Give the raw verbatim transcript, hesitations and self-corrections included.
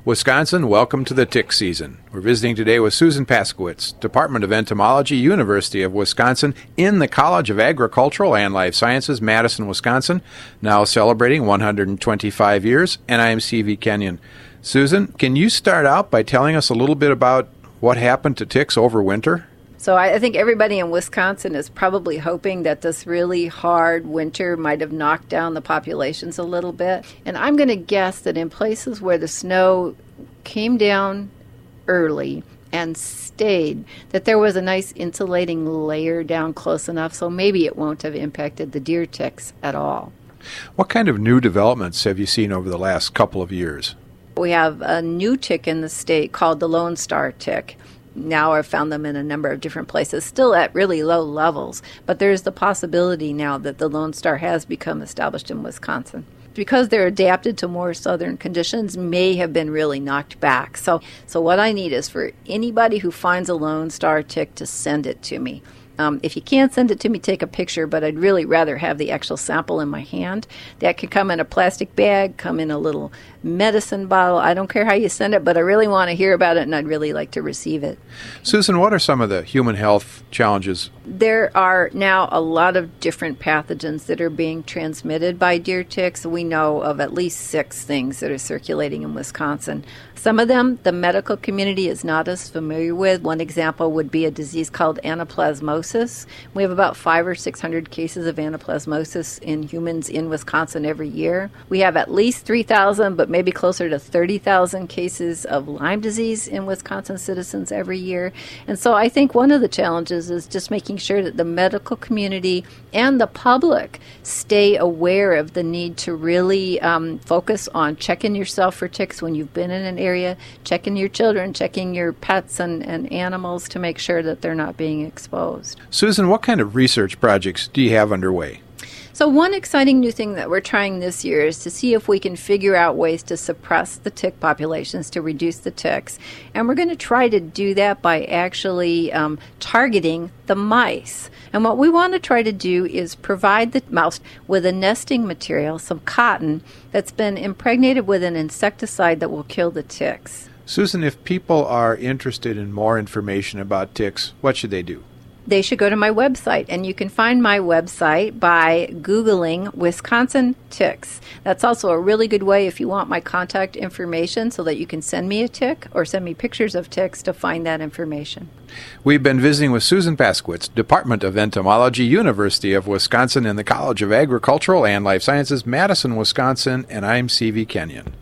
Wisconsin, welcome to the tick season. We're visiting today with Susan Paskowitz, Department of Entomology, University of Wisconsin, in the College of Agricultural and Life Sciences, Madison, Wisconsin, now celebrating one hundred twenty-five years, and I am C V Kenyon. Susan, can you start out by telling us a little bit about what happened to ticks over winter? So I think everybody in Wisconsin is probably hoping that this really hard winter might have knocked down the populations a little bit. And I'm going to guess that in places where the snow came down early and stayed, that there was a nice insulating layer down close enough, so maybe it won't have impacted the deer ticks at all. What kind of new developments have you seen over the last couple of years? We have a new tick in the state called the Lone Star tick. Now I've found them in a number of different places, still at really low levels, but there's the possibility now that the Lone Star has become established in Wisconsin. Because they're adapted to more southern conditions, may have been really knocked back. So, so what I need is for anybody who finds a Lone Star tick to send it to me. Um, if you can't send it to me, take a picture, but I'd really rather have the actual sample in my hand. That could come in a plastic bag, come in a little medicine bottle. I don't care how you send it, but I really want to hear about it, and I'd really like to receive it. Susan, what are some of the human health challenges? There are now a lot of different pathogens that are being transmitted by deer ticks. We know of at least six things that are circulating in Wisconsin. Some of them the medical community is not as familiar with. One example would be a disease called anaplasmosis. We have about five or six hundred cases of anaplasmosis in humans in Wisconsin every year. We have at least three thousand, but maybe closer to thirty thousand cases of Lyme disease in Wisconsin citizens every year. And so I think one of the challenges is just making sure that the medical community and the public stay aware of the need to really um, focus on checking yourself for ticks when you've been in an area, checking your children, checking your pets and, and animals to make sure that they're not being exposed. Susan, what kind of research projects do you have underway? So one exciting new thing that we're trying this year is to see if we can figure out ways to suppress the tick populations, to reduce the ticks. And we're going to try to do that by actually um, targeting the mice. And what we want to try to do is provide the mouse with a nesting material, some cotton, that's been impregnated with an insecticide that will kill the ticks. Susan, if people are interested in more information about ticks, what should they do? They should go to my website, and you can find my website by Googling Wisconsin ticks. That's also a really good way if you want my contact information so that you can send me a tick or send me pictures of ticks to find that information. We've been visiting with Susan Paskowitz, Department of Entomology, University of Wisconsin, in the College of Agricultural and Life Sciences, Madison, Wisconsin, and I'm C V Kenyon.